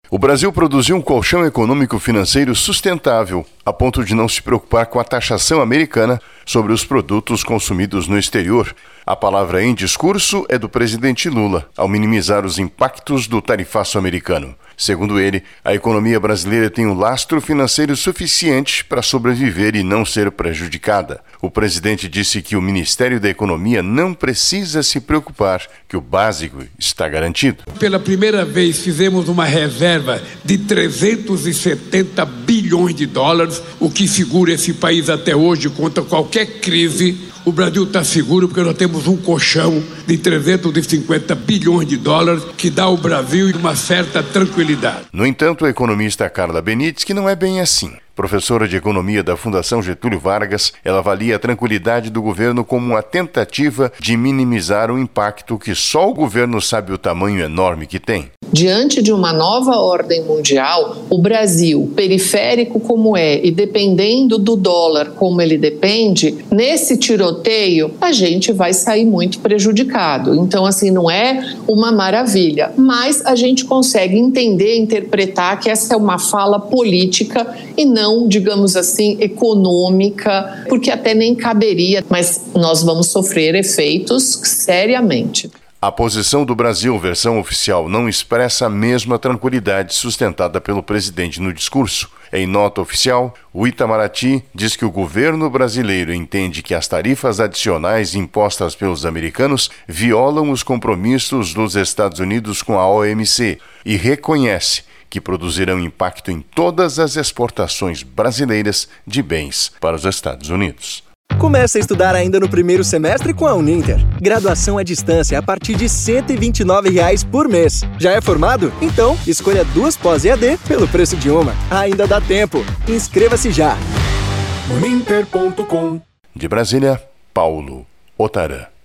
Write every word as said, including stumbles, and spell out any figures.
O Brasil produziu um colchão econômico-financeiro sustentável, a ponto de não se preocupar com a taxação americana sobre os produtos consumidos no exterior. A palavra em discurso é do presidente Lula, ao minimizar os impactos do tarifaço americano. Segundo ele, a economia brasileira tem um lastro financeiro suficiente para sobreviver e não ser prejudicada. O presidente disse que o Ministério da Economia não precisa se preocupar, que o básico está garantido. Pela primeira vez fizemos uma reserva de trezentos e setenta bilhões de dólares, o que segura esse país até hoje contra qualquer crise. O Brasil está seguro porque nós temos um colchão de trezentos e cinquenta bilhões de dólares que dá ao Brasil uma certa tranquilidade. No entanto, a economista Carla Benítez que não é bem assim. Professora de Economia da Fundação Getúlio Vargas, ela avalia a tranquilidade do governo como uma tentativa de minimizar o impacto que só o governo sabe o tamanho enorme que tem. Diante de uma nova ordem mundial, o Brasil, periférico como é e dependendo do dólar como ele depende, nesse tiroteio a gente vai sair muito prejudicado. Então, assim, não é uma maravilha, mas a gente consegue entender, interpretar que essa é uma fala política e não, digamos assim, econômica, porque até nem caberia, mas nós vamos sofrer efeitos seriamente. A posição do Brasil, versão oficial, não expressa a mesma tranquilidade sustentada pelo presidente no discurso. Em nota oficial, o Itamaraty diz que o governo brasileiro entende que as tarifas adicionais impostas pelos americanos violam os compromissos dos Estados Unidos com a O M C e reconhece que produzirão impacto em todas as exportações brasileiras de bens para os Estados Unidos. Comece a estudar ainda no primeiro semestre com a Uninter. Graduação à distância a partir de cento e vinte e nove reais por mês. Já é formado? Então, escolha duas pós-E A D pelo preço de uma. Ainda dá tempo. Inscreva-se já. uninter ponto com. De Brasília, Paulo Otarã.